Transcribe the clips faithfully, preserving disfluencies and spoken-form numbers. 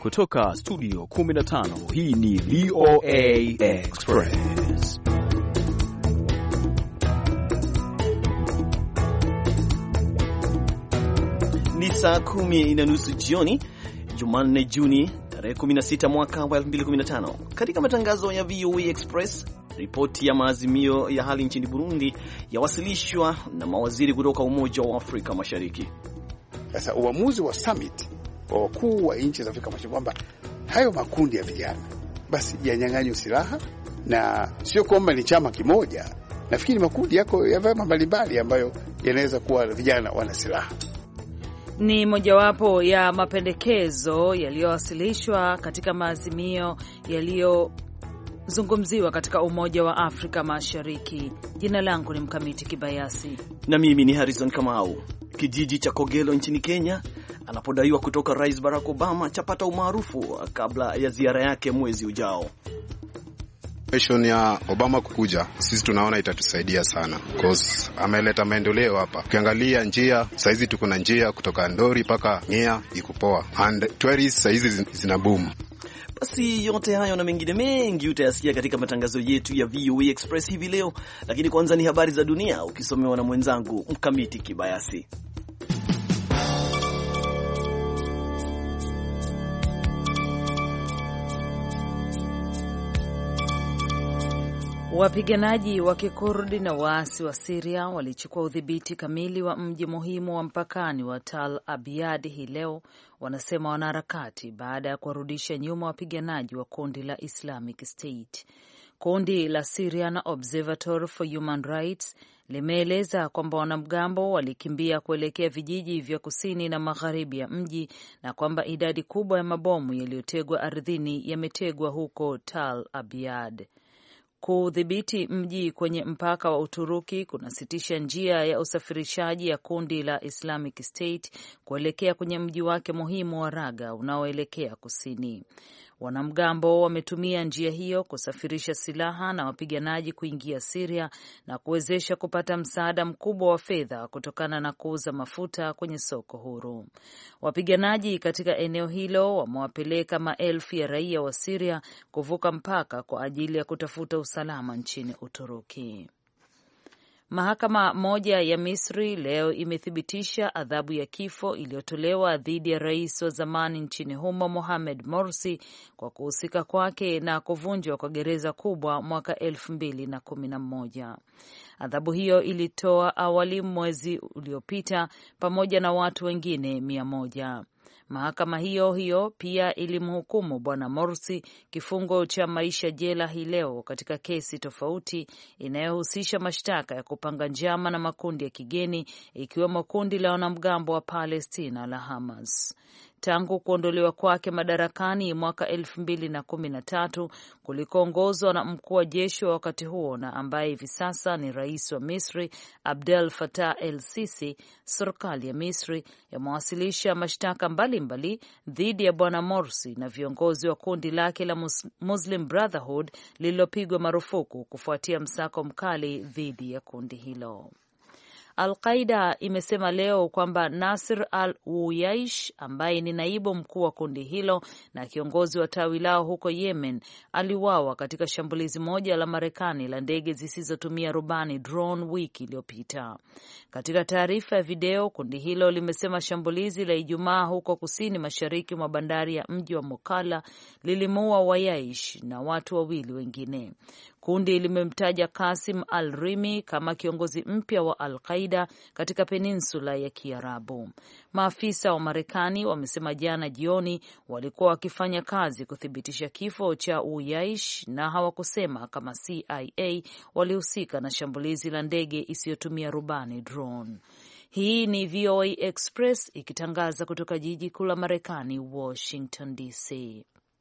Kutoka studio kumi na tano, hii ni V O A Express. Ni saa kumi na nusu jioni, Jumanne Juni tarehe kumi na sita mwaka wa elfu mbili kumi na tano. Katika matangazo ya V O A Express, ripoti ya maazimio ya hali nchini Burundi yawasilishwa na mawaziri kutoka Umoja wa Afrika Mashariki. Sasa uamuzi wa summit wa wakuu wa nchi za Afrika Mashariki kwamba hayo makundi ya vijana basi yanyang'anywe silaha, na sio kwamba ni chama kimoja. Nafikiri makundi yako ya vyama mbalimbali ambayo yanaweza kuwa vijana wana silaha. Ni mojawapo ya mapendekezo yaliyowasilishwa katika maazimio yaliyozungumziwa katika Umoja wa Afrika Mashariki. Jina langu ni Mkamiti Kibayasi na mimi ni Harrison Kamau. Kijiji cha Kogelo nchini Kenya anapodaiwa kutoka Rais Barack Obama chapata umaarufu kabla ya ziara yake mwezi ujao. Mission ya Obama kukuja, sisi tunaona itatusaidia sana because ameleta maendeleo hapa. Ukiangalia njia, saizi tuko na njia kutoka Ndori paka Ngea ikupoa, and tourists saizi zina boom. Basi yote hayo na mengine mengi utayasikia katika matangazo yetu ya V O A Express hivi leo, lakini kwanza ni habari za dunia ukisomewa na mwenzangu Mkamiti Kibayasi. Wapiganaji wa Kikurdi na waasi wa Syria walichukua udhibiti kamili wa mji muhimu wa mpakani wa Tal Abyad hii leo, wanasema wanaharakati, baada ya kuwarudisha nyuma wapiganaji wa kundi la Islamic State. Kundi la Syrian Observatory for Human Rights limeeleza kwamba wanamgambo walikimbia kuelekea vijiji vya kusini na magharibi ya mji na kwamba idadi kubwa ya mabomu yaliyotegwa ardhini yametegwa huko Tal Abyad. Kudhibiti mji kwenye mpaka wa Uturuki kunasitisha njia ya usafirishaji ya kundi la Islamic State kuelekea kwenye mji wake muhimu wa Raga unaoelekea kusini. Wanamgambo wametumia njia hiyo kusafirisha silaha na wapiganaji kuingia Syria na kuwezesha kupata msaada mkubwa wa fedha kutokana na kuuza mafuta kwenye soko huru. Wapiganaji katika eneo hilo wamewapeleka maelfu ya raia wa Syria kuvuka mpaka kwa ajili ya kutafuta usalama nchini Uturuki. Mahakama moja ya Misri leo imethibitisha adhabu ya kifo iliyotolewa dhidi ya rais wa zamani nchini humo Mohamed Morsi kwa kuhusika kwake na kuvunjwa kwa gereza kubwa mwaka elfu mbili na kumi na moja. Adhabu hiyo ilitoa awali mwezi uliopita pamoja na watu wengine mia moja. Mahakama hiyo hiyo pia ilimhukumu Bwana Morsi kifungo cha maisha jela hii leo katika kesi tofauti inayohusisha mashtaka ya kupanga njama na makundi ya kigeni, ikiwemo kundi la wanamgambo wa Palestina la Hamas. Tangu kuondolewa kwake madarakani mwaka elfu mbili na kumi na tatu kulikoongozwa na mkuu wa jeshi wa wakati huo na ambaye hivi sasa ni rais wa Misri Abdel Fattah el-Sisi, serikali ya Misri yamewasilisha mashtaka mbalimbali dhidi ya bwana Morsi na viongozi wa kundi lake la Muslim Brotherhood lililopigwa marufuku kufuatia msako mkali dhidi ya kundi hilo. Al-Qaida imesema leo kwamba Nasir al-Uyaish ambaye ni naibu mkuu wa kundi hilo na kiongozi wa tawi lao huko Yemen aliuawa katika shambulizi moja la Marekani la ndege zisizotumia rubani drone wiki iliyopita. Katika taarifa ya video, kundi hilo limesema shambulizi la Ijumaa huko kusini mashariki mwa bandari ya mji wa Mokala lilimuua Wayaish na watu wawili wengine. Kundi limemtaja Qasim al-Rimi kama kiongozi mpya wa Al-Qaida katika peninsula ya Kiarabu. Maafisa wa Marekani wamesema jana jioni walikuwa wakifanya kazi kuthibitisha kifo cha Uyaish na hawakusema kama C I A walihusika na shambulizi la ndege isiyotumia rubani drone. Hii ni V O A Express ikitangaza kutoka jiji kuu la Marekani, Washington D C.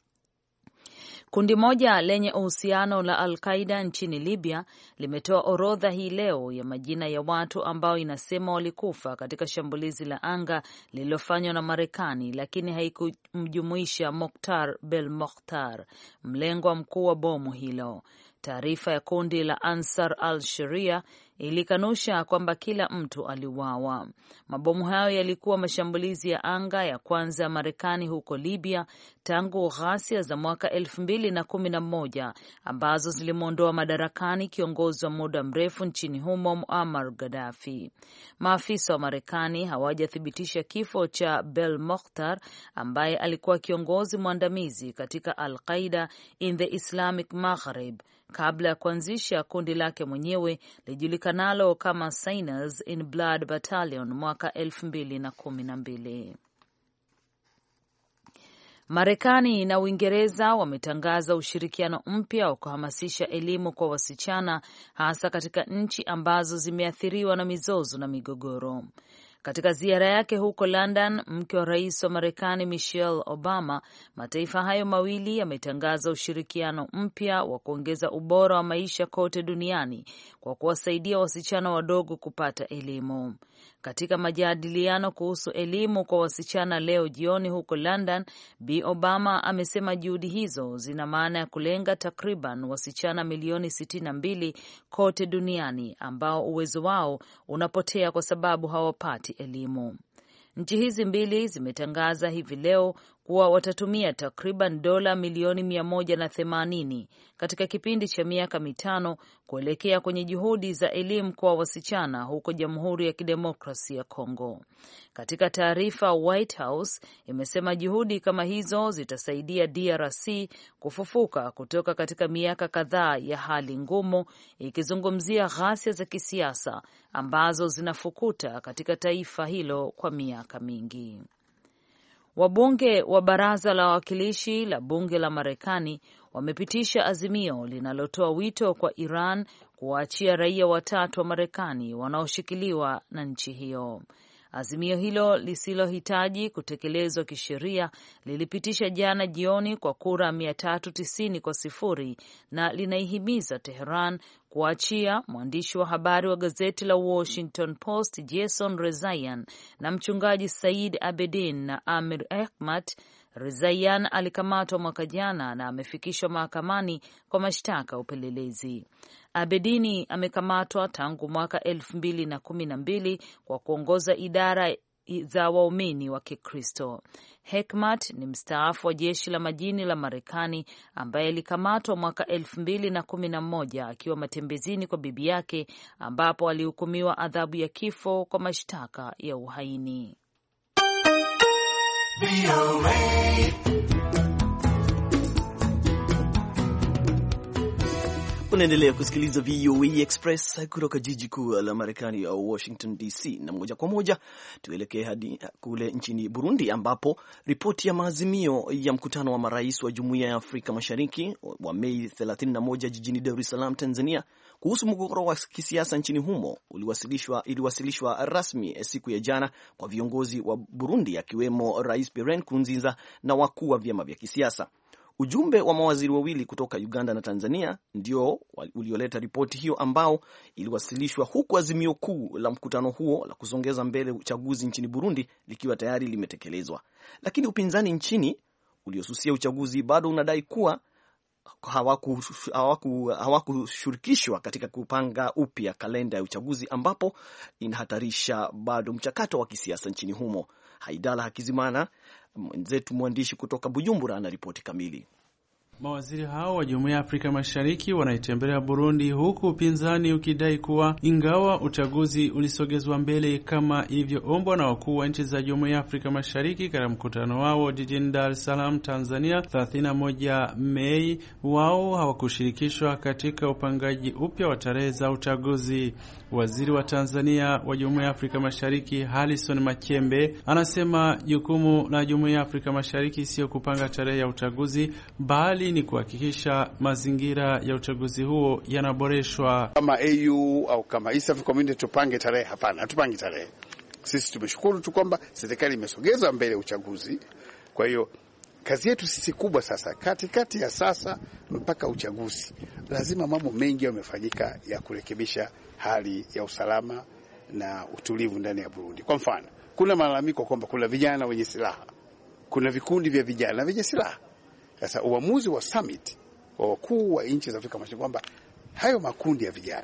Kundi moja lenye uhusiano la Al-Qaida nchini Libya limetoa orodha hii leo ya majina ya watu ambao inasema walikufa katika shambulizi la anga lililofanywa na Marekani, lakini haikumjumuisha Mokhtar Belmokhtar, mlengwa mkuu wa bomu hilo. Taarifa ya kundi la Ansar al-Sharia ilikanusha kwamba kila mtu aliuawa. Mabomu hayo yalikuwa mashambulizi ya anga ya kwanza ya Marekani huko Libya tangu ghasia za mwaka elfu mbili na kumi na moja ambazo zilimwondoa madarakani kiongozi wa muda mrefu nchini humo Muammar Gaddafi. Maafisa wa Marekani hawajathibitisha kifo cha Bel Mokhtar ambaye alikuwa kiongozi mwandamizi katika Al-Qaeda in the Islamic Maghreb kabla ya kuanzisha kundi lake mwenyewe lijulikanalo kama Sinners in Blood Battalion mwaka elfu mbili na kumi na mbili. Marekani na Uingereza wametangaza ushirikiano mpya wa kuhamasisha elimu kwa wasichana hasa katika nchi ambazo zimeathiriwa na mizozo na migogoro. Katika ziara yake huko London, mke wa rais wa Marekani Michelle Obama, mataifa hayo mawili yametangaza ushirikiano mpya wa kuongeza ubora wa maisha kote duniani kwa kuwasaidia wasichana wadogo kupata elimu. Katika majadiliano kuhusu elimu kwa wasichana leo jioni huko London, Bi Obama amesema juhudi hizo zina maana ya kulenga takriban wasichana milioni sitini na mbili kote duniani ambao uwezo wao unapotea kwa sababu hawapati elimu. Nchi hizi mbili zimetangaza hivi leo kuwa watatumia takriban dola milioni mia moja na themanini katika kipindi cha miaka mitano kuelekea kwenye juhudi za elimu kwa wasichana huko Jamhuri ya Kidemokrasia ya Kongo. Katika taarifa, White House imesema juhudi kama hizo zitasaidia D R C kufufuka kutoka katika miaka kadhaa ya hali ngumu, ikizungumzia ghasia za kisiasa ambazo zinafukuta katika taifa hilo kwa miaka mingi. Wabunge wa Baraza la Wawakilishi la Bunge la Marekani wamepitisha azimio linalotoa wito kwa Iran kuwaachia raia watatu wa Marekani wanaoshikiliwa na nchi hiyo. Azimio hilo lisilohitaji kutekelezwa kisheria lilipitisha jana jioni kwa kura mia tatu tisini kwa sifuri na linaihimiza Tehran kuachia mwandishi wa habari wa gazeti la Washington Post Jason Rezaian na mchungaji Said Abedin na Amir Hekmat. Rezaian alikamatwa mwaka jana na amefikishwa mahakamani kwa mashtaka upelelezi. Abedini amekamatwa tangu mwaka elfu mbili na kumi na mbili kwa kuongoza idara za waumini wa Kikristo. Hekmat ni mstaafu wa jeshi la majini la Marekani ambaye alikamatwa mwaka elfu mbili na kumi na moja akiwa matembezini kwa bibi yake, ambapo alihukumiwa adhabu ya kifo kwa mashtaka ya uhaini. Unaendelea kusikiliza V O A Express kutoka jiji kuu la Marekani ya Washington D C, na moja kwa moja tuelekee hadi kule nchini Burundi ambapo ripoti ya maazimio ya mkutano wa marais wa Jumuiya ya Afrika Mashariki wa Mei thelathini na moja jijini Dar es Salaam, Tanzania, kuhusu mgogoro wa kisiasa nchini humo uliwasilishwa iliwasilishwa rasmi siku ya jana kwa viongozi wa Burundi akiwemo Rais Pierre Nkurunziza na wakuu wa vyama vya kisiasa. Ujumbe wa mawaziri wawili kutoka Uganda na Tanzania ndio ulioleta ripoti hiyo ambao iliwasilishwa, huku azimio kuu la mkutano huo la kusongeza mbele uchaguzi nchini Burundi likiwa tayari limetekelezwa. Lakini upinzani nchini uliosusia uchaguzi bado unadai kuwa hawakushirikishwa hawaku katika kupanga upya kalenda ya uchaguzi, ambapo inahatarisha bado mchakato wa kisiasa nchini humo. Haidala Hakizimana, mwenzetu mwandishi kutoka Bujumbura, ana ripoti kamili. Mawaziri hao wa Jumuiya ya Afrika Mashariki wanaitembelea Burundi, huku upinzani ukidai kuwa ingawa uchaguzi ulisogezwa mbele kama ilivyoombwa na wakuu wa nchi za Jumuiya ya Afrika Mashariki katika mkutano wao jijini Dar es Salaam, Tanzania, thelathini na moja Mei, wao hawakushirikishwa katika upangaji upya wa tarehe za uchaguzi. Waziri wa Tanzania wa Jumuiya ya Afrika Mashariki Harrison Machembe anasema jukumu la Jumuiya ya Afrika Mashariki sio kupanga tarehe ya uchaguzi, bali ni kuhakikisha mazingira ya uchaguzi huo yanaboreshwa. Kama A U au kama East African Community tupange tarehe? Hapana, hatupangi tarehe. Sisi tumeshukuru tu kwamba serikali imesogeza mbele uchaguzi. Kwa hiyo kazi yetu sisi kubwa sasa, katikati kati ya sasa mpaka uchaguzi, lazima mambo mengi yamefanyika ya kurekebisha hali ya usalama na utulivu ndani ya Burundi. Kwa mfano, kuna malalamiko kwamba kuna vijana wenye silaha, kuna vikundi vya vijana vyenye silaha. Sasa uamuzi wa summit wa wakuu wa nchi za Afrika Mashariki kwamba hayo makundi ya vijana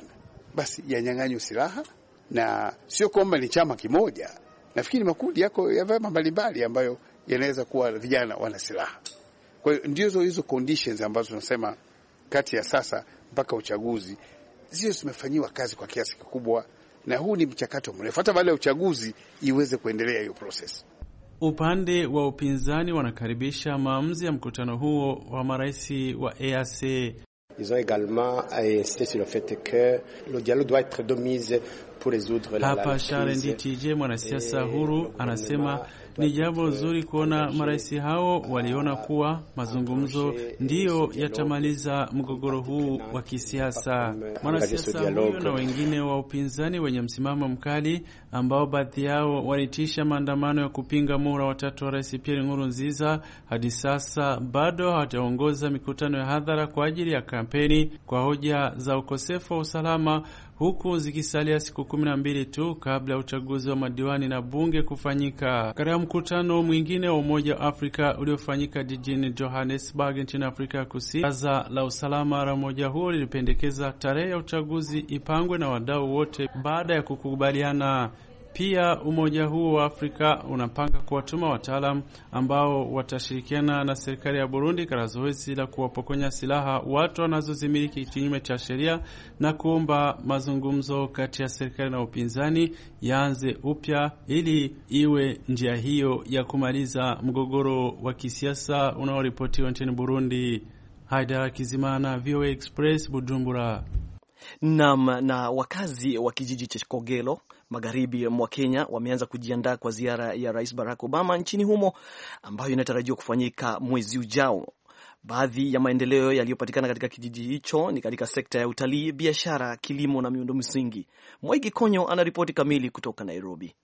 basi yanyang'anywe silaha, na sio kwamba ni chama kimoja. Nafikiri makundi yako ya vyama mbalimbali ambayo yanaweza kuwa vijana wana silaha. Kwa hiyo ndizo hizo conditions ambazo tunasema kati ya sasa mpaka uchaguzi zio zimefanyiwa kazi kwa kiasi kikubwa, na huu ni mchakato mrefu hata baada ya uchaguzi iweze kuendelea hiyo process. Upande wa upinzani wanakaribisha maamuzi ya mkutano huo wa marais wa E A C. Ils ont également insisté sur le fait que le dialogue doit être de mise pour résoudre la Hapa Sharendi T J, mwanasiasa huru, anasema ni jambo zuri kuona marais hao waliona kuwa mazungumzo ndiyo yatamaliza mgogoro huu wa kisiasa. Mwanasiasa huyo na wengine wa upinzani wenye msimamo mkali ambao baadhi yao walitisha maandamano ya kupinga muhula watatu wa Rais Pierre Nkurunziza hadi sasa bado hawataongoza mikutano ya hadhara kwa ajili ya kampeni kwa hoja za ukosefu wa usalama, huku zikisalia siku kumi na mbili tu kabla ya uchaguzi wa madiwani na bunge kufanyika. Katika mkutano mwingine wa Umoja wa Afrika uliofanyika jijini Johannesburg nchini Afrika ya Kusini, Baraza la usalama la umoja huo lilipendekeza tarehe ya uchaguzi ipangwe na wadau wote baada ya kukubaliana. Pia umoja huo wa Afrika unapanga kuwatuma wataalam ambao watashirikiana na serikali ya Burundi katika zoezi la kuwapokonya silaha watu wanazozimiliki kinyume cha sheria, na kuomba mazungumzo kati ya serikali na upinzani yaanze upya ili iwe njia hiyo ya kumaliza mgogoro wa kisiasa unaoripotiwa nchini Burundi. Haida Kizimana, V O A Express, Bujumbura. Naam, na wakazi wa kijiji cha Kogelo magharibi mwa Kenya wameanza kujiandaa kwa ziara ya Rais Barack Obama nchini humo ambayo inatarajiwa kufanyika mwezi ujao. Baadhi ya maendeleo yaliyopatikana katika kijiji hicho ni katika sekta ya utalii, biashara, kilimo na miundo msingi. Mwaigi Konyo anaripoti kamili kutoka Nairobi.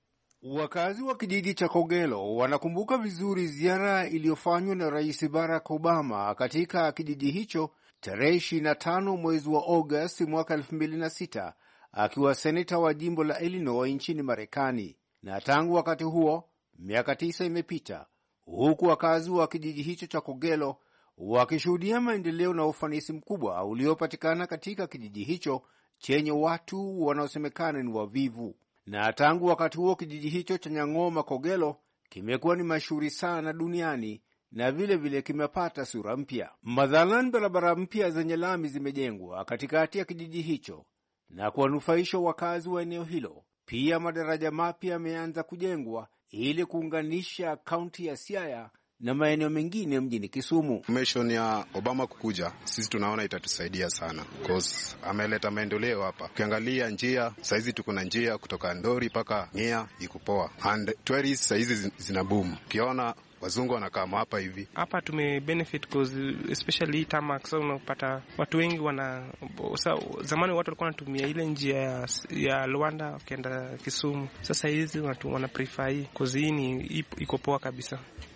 Wakazi wa kijiji cha Kogelo wanakumbuka vizuri ziara iliyofanywa na Rais Barack Obama katika kijiji hicho tarehe ishirini na tano mwezi wa Agosti mwaka elfu mbili na sita akiwa seneta wa jimbo la Illinois nchini Marekani. Na tangu wakati huo miaka tisa imepita, huku wakazi wa kijiji hicho cha Kogelo wakishuhudia maendeleo na ufanisi mkubwa uliopatikana katika kijiji hicho chenye watu wanaosemekana ni wavivu. Na tangu wakati huo kijiji hicho cha Nyang'oma Kogelo kimekuwa ni mashuhuri sana duniani na vile vile kimepata sura mpya. Madhalan, barabara mpya zenye lami zimejengwa katikati ya kijiji hicho na kuwanufaisha wakazi wa eneo hilo. Pia madaraja mapya yameanza kujengwa ili kuunganisha kaunti ya Siaya na maeneo mengine mjini Kisumu. Mission ya Obama kukuja, sisi tunaona itatusaidia sana because ameleta maendeleo hapa. Ukiangalia njia, saizi tuko na njia kutoka Ndori paka Ngea ikupoa, and tourists saizi zina boom. Ukiona wazungu wanakaa hapa hivi. Hapa tume benefit because especially tamak, so unapata watu wengi wana so, zamani watu walikuwa wanatumia ile njia ya, ya Luanda ukienda Kisumu. Sasa hizi watu wana prefer hii because hii ni iko poa kabisa.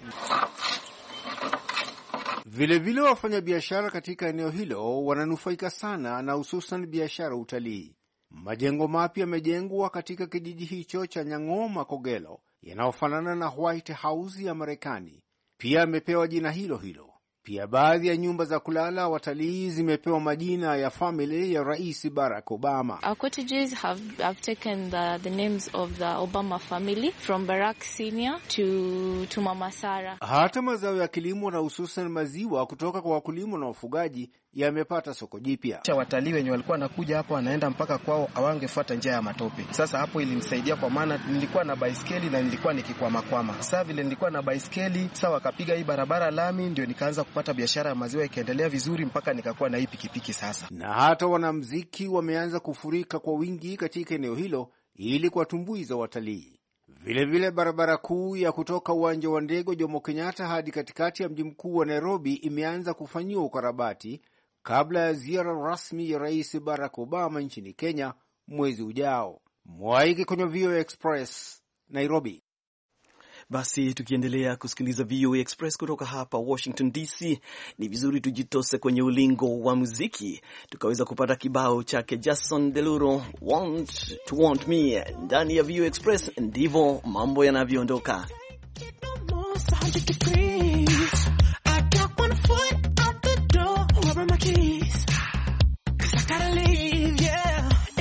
Vile vile wafanya biashara katika eneo hilo wananufaika sana na hususan biashara utalii. Majengo mapya yamejengwa katika kijiji hicho cha Nyang'oma Kogelo yanayofanana na White House ya Marekani. Pia amepewa jina hilo hilo. Pia baadhi ya nyumba za kulala watalii zimepewa majina ya family ya Rais Barack Obama. Our cottages have, have taken the, the names of the Obama family from Barack Senior to, to Mama Sarah. Hata mazao ya kilimo na hususan maziwa kutoka kwa wakulima na wafugaji yamepata soko jipya. Watalii wenye walikuwa nakuja hapo wanaenda mpaka kwao, hawangefuata njia ya matope. Sasa hapo ilinisaidia kwa maana nilikuwa na baiskeli na nilikuwa nikikwama kwama. Sasa vile nilikuwa na baiskeli, sasa wakapiga hii barabara lami, ndio nikaanza kupata biashara ya maziwa ikaendelea vizuri mpaka nikakuwa na hii pikipiki sasa. Na hata wanamuziki wameanza kufurika kwa wingi katika eneo hilo ili kuwatumbuiza watalii. Vile vile barabara kuu ya kutoka uwanja wa ndege Jomo Kenyatta hadi katikati ya mji mkuu wa Nairobi imeanza kufanyiwa ukarabati kabla ya ziara rasmi ya Rais Barack Obama nchini Kenya mwezi ujao. Mwaiki kwenye V O A Express, Nairobi. Basi tukiendelea kusikiliza V O A Express kutoka hapa Washington D C, ni vizuri tujitose kwenye ulingo wa muziki tukaweza kupata kibao chake Jason Derulo, Want to Want Me, ndani ya V O A Express. Ndivyo mambo yanavyoondoka. My keys, 'cause I gotta leave, yeah.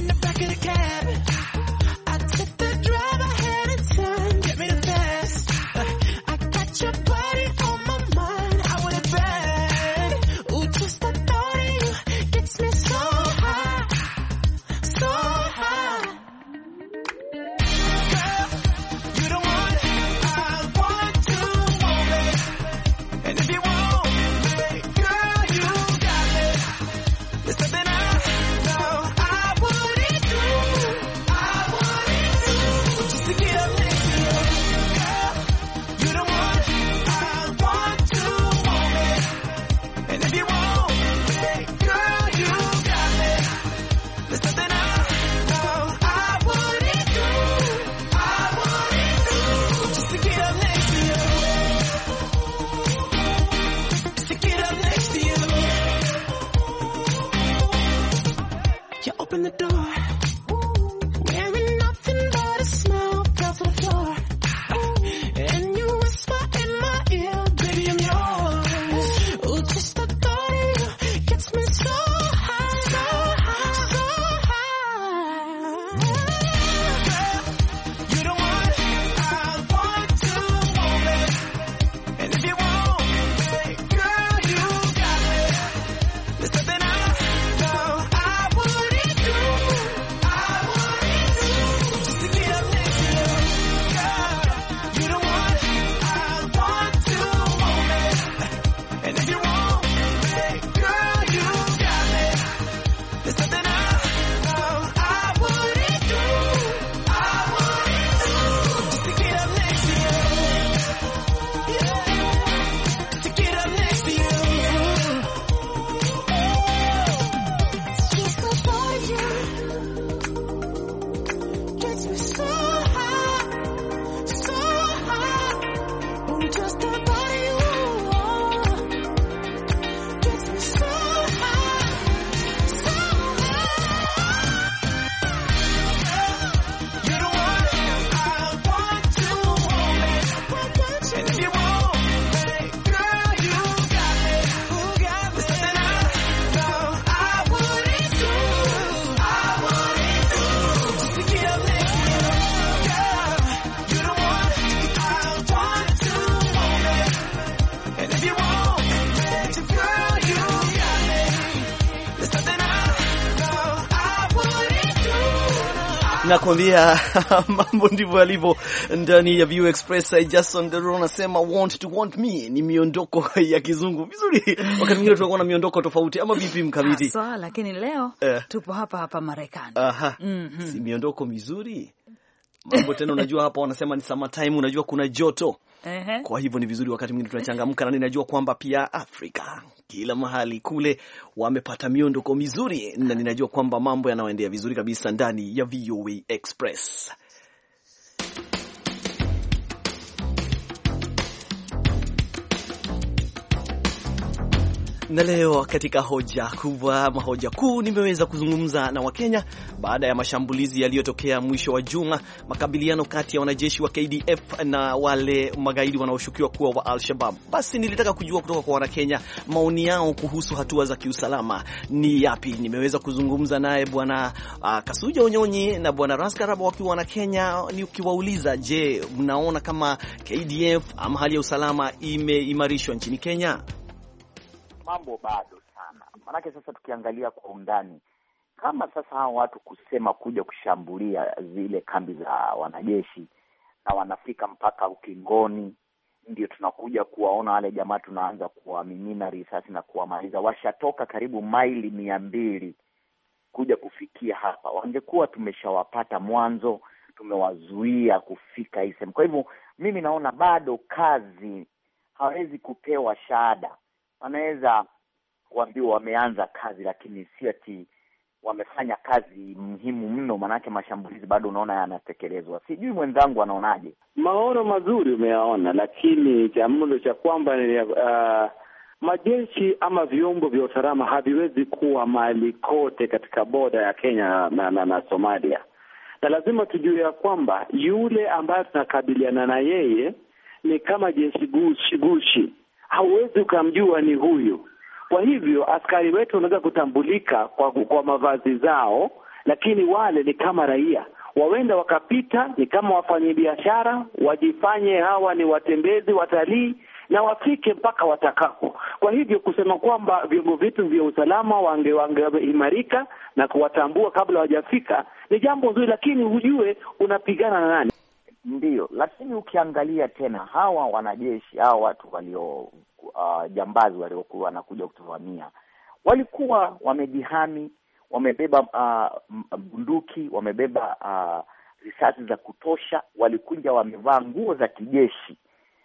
open the door. Wearing nothing but a smile, fell to the floor. And you whisper in my ear, baby, I'm yours. Oh, just the thought of you gets me so high, so high, so high. Girl, you the one I want to hold me. And if you want me, girl, you got me. There's something I know I wouldn't do, I wouldn't do, just to get up next to you. Girl, you the one I want to hold me. And if you want me, girl, you got me. There's something I know I wouldn't do, I wouldn't do, just to get up next to you. Yeah, to get up next to you. Just the thought of you gets me so high, so high. Oh, just the thought of you gets me so high, so high. You're the one I want to hold me. And if you want me, girl, you got me. There's something I know I wouldn't do, I wouldn't do, just to get up next to you. Girl, you're the one I want to hold me. And if you want me, girl, you got me. There's something I know I wouldn't do. Nakwambia mambo ndivyo yalivyo ndani ya View Express. Jason Derulo anasema want to want me ni miondoko ya kizungu vizuri. Wakati mwingine tunakuwa na miondoko tofauti ama vipi Mkamiti? Sawa, lakini leo Eh. tupo hapa hapa Marekani. Aha. Mhm. Si miondoko mizuri. Mambo tena unajua hapa wanasema ni summer time, unajua kuna joto. Ehe. Kwa hivyo ni vizuri wakati mwingine tunachangamka, na ninajua kwamba pia Afrika kila mahali kule wamepata miondoko mizuri, na ninajua kwamba mambo yanaendelea vizuri kabisa ndani ya V O A Express. Na leo katika hoja kubwa ama hoja kuu nimeweza kuzungumza na Wakenya baada ya mashambulizi yaliyotokea mwisho wa juma, makabiliano kati ya wanajeshi wa K D F na wale magaidi wanaoshukiwa kuwa wa Al-Shabaab. Basi nilitaka kujua kutoka kwa Wanakenya maoni yao kuhusu hatua za kiusalama ni yapi. Nimeweza kuzungumza naye bwana uh, Kasuja Onyonyi na bwana Raskaraba wakiwa Wanakenya, ni ukiwauliza, je, mnaona kama K D F ama hali ya usalama imeimarishwa nchini Kenya? Mambo bado sana. Maanake sasa tukiangalia kwa undani, kama sasa hao watu kusema kuja kushambulia zile kambi za wanajeshi na wanafika mpaka ukingoni, ndio tunakuja kuwaona wale jamaa, tunaanza kuwamimina risasi na kuwamaliza. Washatoka karibu maili mia mbili kuja kufikia hapa. Wangekuwa tumeshawapata mwanzo, tumewazuia kufika hii sehemu. Kwa hivyo mimi naona bado kazi, hawezi kupewa shahada. Wanaweza kuambiwa wameanza kazi, lakini si ati wamefanya kazi muhimu mno, manake mashambulizi bado unaona yanatekelezwa. Sijui mwenzangu anaonaje? Maono mazuri umeyaona, lakini jambo cha kwamba uh, majeshi ama vyombo vya usalama haviwezi kuwa mahali kote katika boda ya Kenya na, na, na Somalia. Na lazima tujue ya kwamba yule ambaye tunakabiliana na yeye ni kama jeshi gushi gushi. Hauwezi ukamjua ni huyu. Kwa hivyo askari wetu wanaweza kutambulika kwa, kwa mavazi zao, lakini wale ni kama raia. Wawenda wakapita ni kama wafanyabiashara, wajifanye hawa ni watembezi, watalii, na wafike mpaka watakapo. Kwa hivyo kusema kwamba vyombo vitu vya usalama wange wangeimarika na kuwatambua kabla hawajafika ni jambo nzuri, lakini hujue unapigana na nani. Ndiyo, lakini ukiangalia tena hawa wanajeshi, hawa watu walio uh, jambazi waliokuwa wanakuja kutuvamia, walikuwa wamejihami, wamebeba uh, bunduki, wamebeba uh, risasi za kutosha, walikuja wamevaa nguo za kijeshi,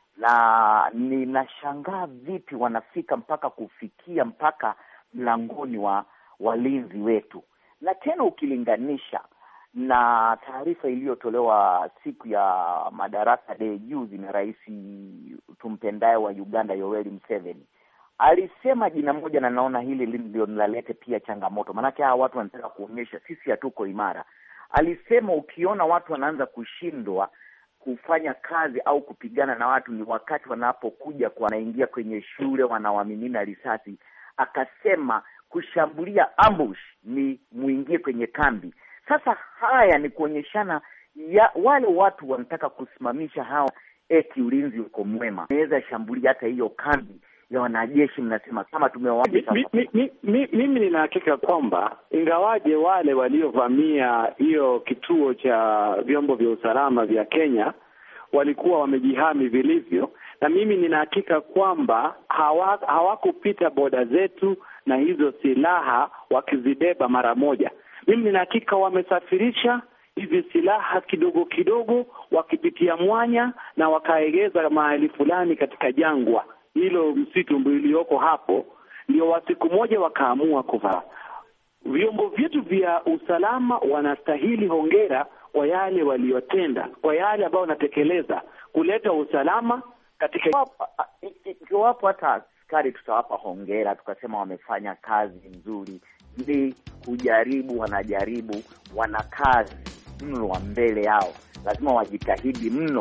na ninashangaa vipi wanafika mpaka kufikia mpaka mlangoni wa walinzi wetu. Na tena ukilinganisha na taarifa iliyotolewa siku ya Madaraka Day juzi na rais tumpendaye wa Uganda Yoweri Museveni, alisema jina moja, na naona hili ndio linaleta pia changamoto, maanake hawa watu wanataka kuonyesha sisi hatuko imara. Alisema ukiona watu wanaanza kushindwa kufanya kazi au kupigana na watu ni wakati wanapokuja kwa wanaingia kwenye shule wanawamimina risasi. Akasema kushambulia ambush ni muingie kwenye kambi. Sasa haya ni kuonyeshana ya wale watu wanataka kusimamisha hawa eti ulinzi uko mwema. Naweza shambulia hata hiyo kambi ya wanajeshi, mnasema kama tumewaambia sasa. Mimi mi, mi, mi, nina hakika kwamba ingawaje wale waliovamia hiyo kituo cha vyombo vya usalama vya Kenya walikuwa wamejihami vilivyo, na mimi nina hakika kwamba hawa, hawakupita boda zetu na hizo silaha wakizibeba mara moja. Mimi nina hakika wamesafirisha hizi silaha kidogo kidogo wakipitia mwanya na wakaegeza mahali fulani katika jangwa hilo, msitu ulioko hapo, ndio wa siku moja wakaamua kuvaa. Vyombo vyetu vya usalama wanastahili hongera kwa yale waliotenda, kwa yale ambao wanatekeleza kuleta usalama katika. Ikiwapo hata askari tutawapa hongera, tukasema wamefanya kazi nzuri, ni kujaribu, wanajaribu, wana kazi mno wa mbele yao, lazima wajitahidi mno.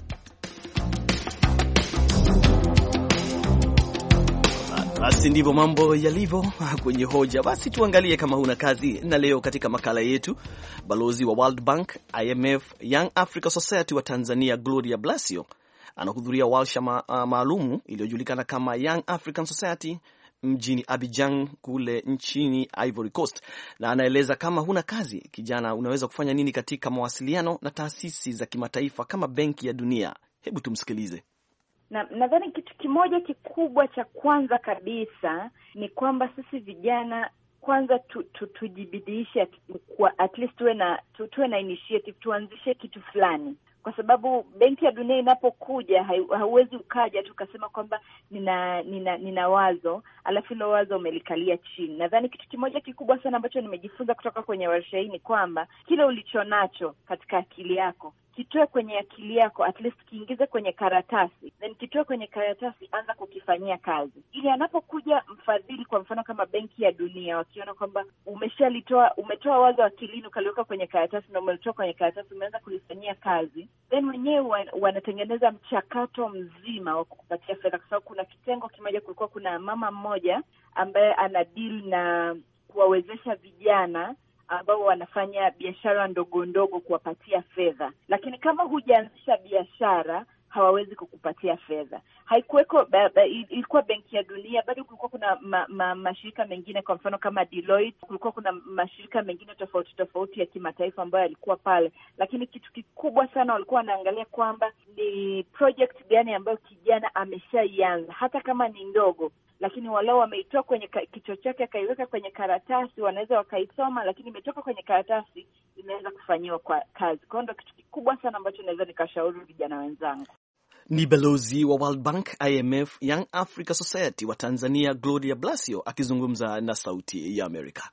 Basi ndivyo mambo yalivyo kwenye hoja. Basi tuangalie kama huna kazi. Na leo katika makala yetu, balozi wa World Bank, I M F, Young Africa Society wa Tanzania Gloria Blasio anahudhuria warsha maalumu iliyojulikana kama Young African Society mjini Abidjan kule nchini Ivory Coast, na anaeleza kama huna kazi kijana unaweza kufanya nini katika mawasiliano na taasisi za kimataifa kama Benki ya Dunia. Hebu tumsikilize. Na nadhani kitu kimoja kikubwa cha kwanza kabisa ni kwamba sisi vijana kwanza tu, tu, tujibidiishe kwa at least tuwe na tu, tuwe na initiative, tuanzishe kitu fulani, kwa sababu Benki ya Dunia inapokuja hauwezi ukaja tu ukasema kwamba nina nina nina wazo alafu hilo wazo umelikalia chini. Nadhani kitu kimoja kikubwa sana ambacho nimejifunza kutoka kwenye warsha hii ni kwamba kile ulichonacho katika akili yako kitoe kwenye akili yako, at least kiingize kwenye karatasi, then kitoe kwenye karatasi, anza kukifanyia kazi, ili anapokuja mfadhili, kwa mfano kama Benki ya Dunia, wakiona kwamba umeshalitoa, umetoa wazo akilini ukaliweka kwenye karatasi na umelitoa kwenye karatasi, umeanza kulifanyia kazi, then wenyewe wanatengeneza mchakato mzima wa kukupatia fedha. Kwa sababu kuna kitengo kimoja, kulikuwa kuna mama mmoja ambaye ana deal na kuwawezesha vijana ambao wanafanya biashara ndogo ndogo kuwapatia fedha, lakini kama hujaanzisha biashara hawawezi kukupatia fedha. Haikuweko, ilikuwa Benki ya Dunia, bado kulikuwa kuna ma, ma, mashirika mengine, kwa mfano kama Deloitte, kulikuwa kuna mashirika mengine tofauti tofauti ya kimataifa ambayo yalikuwa pale, lakini kitu kikubwa sana walikuwa wanaangalia kwamba ni project gani ambayo kijana ameshaianza, hata kama ni ndogo, lakini walau wameitoa kwenye kichwa chake akaiweka kwenye karatasi, wanaweza wakaisoma, lakini imetoka kwenye karatasi, inaweza kufanyiwa kwa kazi. Kwa hiyo kitu kikubwa sana ambacho naweza nikashauri vijana wenzangu. Ni balozi wa World Bank, I M F, Young Africa Society wa Tanzania Gloria Blasio akizungumza na Sauti ya Amerika.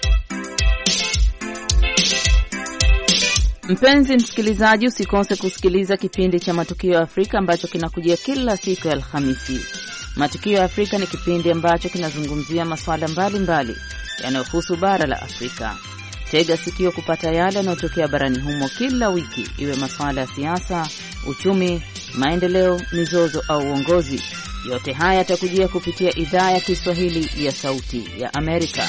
Mpenzi msikilizaji, usikose kusikiliza kipindi cha Matukio ya Afrika ambacho kinakujia kila siku ya Alhamisi. Matukio ya Afrika ni kipindi ambacho kinazungumzia masuala mbalimbali yanayohusu bara la Afrika. Tega sikio kupata yale yanayotokea barani humo kila wiki, iwe masuala ya siasa, uchumi, maendeleo, mizozo au uongozi. Yote haya yatakujia kupitia idhaa ya Kiswahili ya Sauti ya Amerika.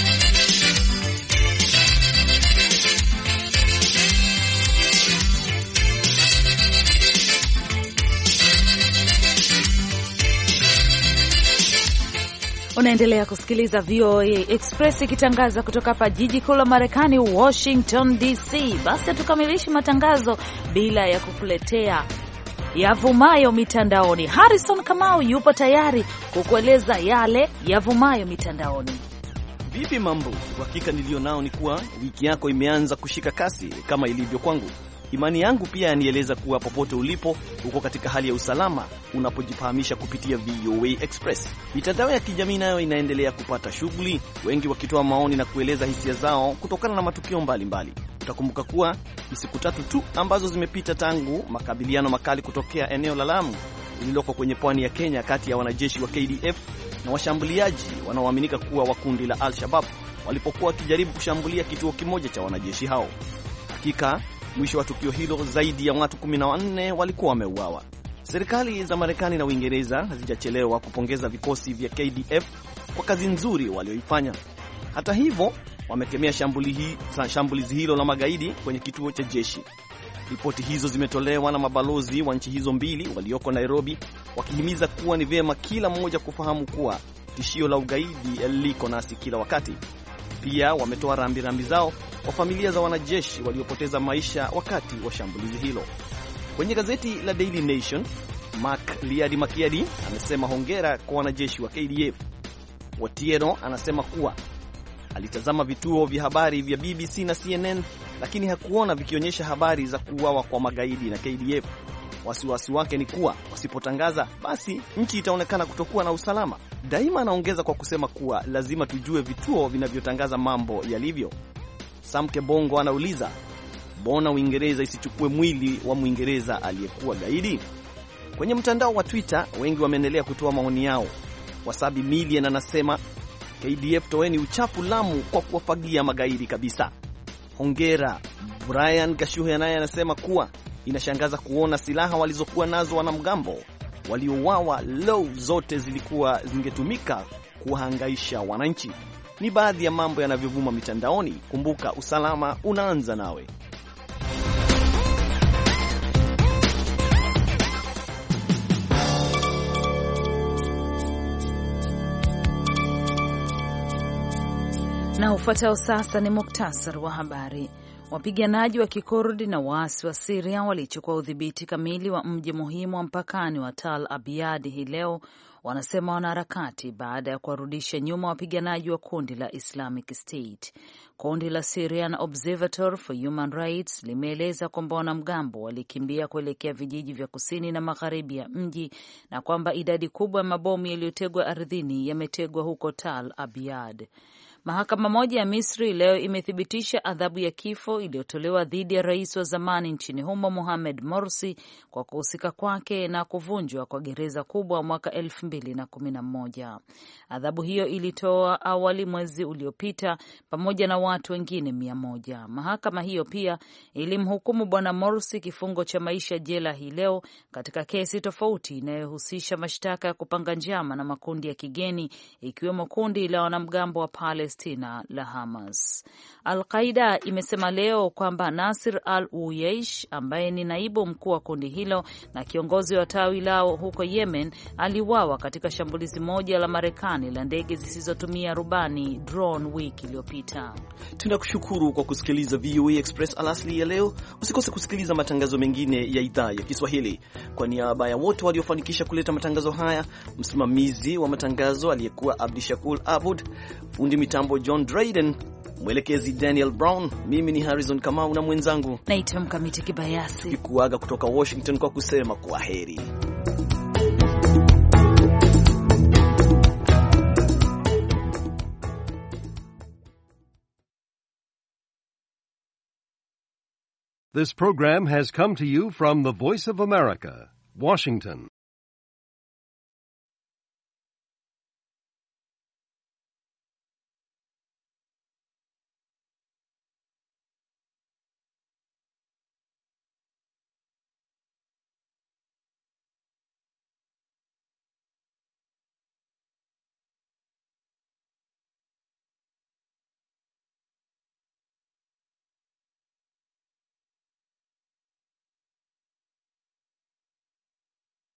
Unaendelea kusikiliza V O A Express ikitangaza kutoka hapa jiji kuu la Marekani, Washington D C. Basi tukamilishe matangazo bila ya kukuletea yavumayo mitandaoni. Harrison Kamau yupo tayari kukueleza yale yavumayo mitandaoni. Vipi mambo? Hakika nilio nao ni kuwa wiki yako imeanza kushika kasi kama ilivyo kwangu. Imani yangu pia yanieleza kuwa popote ulipo uko katika hali ya usalama unapojifahamisha kupitia V O A Express. Mitandao ya kijamii nayo inaendelea kupata shughuli, wengi wakitoa maoni na kueleza hisia zao kutokana na matukio mbalimbali. Utakumbuka kuwa ni siku tatu tu ambazo zimepita tangu makabiliano makali kutokea eneo la Lamu lililoko kwenye pwani ya Kenya kati ya wanajeshi wa K D F na washambuliaji wanaoaminika kuwa wa kundi la Al-Shabaab walipokuwa wakijaribu kushambulia kituo kimoja cha wanajeshi hao. Hakika, mwisho wa tukio hilo zaidi ya watu kumi na wanne walikuwa wameuawa. Serikali za Marekani na Uingereza hazijachelewa kupongeza vikosi vya K D F kwa kazi nzuri walioifanya. Hata hivyo, wamekemea shambulizi hilo la magaidi kwenye kituo cha jeshi. Ripoti hizo zimetolewa na mabalozi wa nchi hizo mbili walioko Nairobi, wakihimiza kuwa ni vyema kila mmoja kufahamu kuwa tishio la ugaidi liko nasi kila wakati. Pia wametoa rambirambi zao kwa familia za wanajeshi waliopoteza maisha wakati wa shambulizi hilo. Kwenye gazeti la Daily Nation, Mark Liadi Makiadi amesema hongera kwa wanajeshi wa K D F. Watiero anasema kuwa alitazama vituo vya habari vya B B C na C N N lakini hakuona vikionyesha habari za kuuawa kwa magaidi na K D F. Wasiwasi wake ni kuwa wasipotangaza basi nchi itaonekana kutokuwa na usalama. Daima anaongeza kwa kusema kuwa lazima tujue vituo vinavyotangaza mambo yalivyo. Samke Bongo anauliza, mbona Uingereza isichukue mwili wa Muingereza aliyekuwa gaidi? Kwenye mtandao wa Twitter wengi wameendelea kutoa maoni yao. Wasabi Million anasema, K D F toeni uchafu Lamu kwa kuwafagia magaidi kabisa. Hongera. Brian Gashuhe naye anasema kuwa inashangaza kuona silaha walizokuwa nazo wanamgambo waliouawa low zote zilikuwa zingetumika kuhangaisha wananchi. Ni baadhi ya mambo yanavyovuma mitandaoni. Kumbuka, usalama unaanza nawe. Na ufuatao sasa ni muktasar wa habari. Wapiganaji wa Kikurdi na waasi wa Syria walichukua udhibiti kamili wa mji muhimu wa mpakani wa Tal Abyad hii leo, wanasema wanaharakati, baada ya kuwarudisha nyuma wapiganaji wa kundi la Islamic State. Kundi la Syrian Observatory for Human Rights limeeleza kwamba wanamgambo walikimbia kuelekea vijiji vya kusini na magharibi ya mji na kwamba idadi kubwa ya mabomu yaliyotegwa ardhini yametegwa huko Tal Abyad. Mahakama moja ya Misri leo imethibitisha adhabu ya kifo iliyotolewa dhidi ya rais wa zamani nchini humo Mohamed Morsi kwa kuhusika kwake na kuvunjwa kwa gereza kubwa mwaka elfu mbili na kumi na moja. Adhabu hiyo ilitoa awali mwezi uliopita pamoja na watu wengine mia moja. Mahakama hiyo pia ilimhukumu bwana Morsi kifungo cha maisha jela hii leo katika kesi tofauti inayohusisha mashtaka ya kupanga njama na makundi ya kigeni, ikiwemo kundi la wanamgambo wa Palestina la Hamas. Al-Qaida imesema leo kwamba Nasir al-Uyaish ambaye ni naibu mkuu wa kundi hilo na kiongozi wa tawi lao huko Yemen aliuawa katika shambulizi moja la Marekani la ndege zisizotumia rubani drone wiki iliyopita. Tunakushukuru kwa kusikiliza V O A Express alasli ya leo. Usikose kusikiliza matangazo mengine ya idhaa ya Kiswahili. Kwa niaba ya wote waliofanikisha kuleta matangazo haya, msimamizi wa matangazo aliyekuwa Abdishakur Abud, fundi mitambo John Drayden, mwelekezi Daniel Brown, mimi ni Harrison Kamau na mwenzangu naitwa Mkamiti Kibayasi, tukikuaga kutoka Washington kwa kusema kwaheri. This program has come to you from the Voice of America, Washington.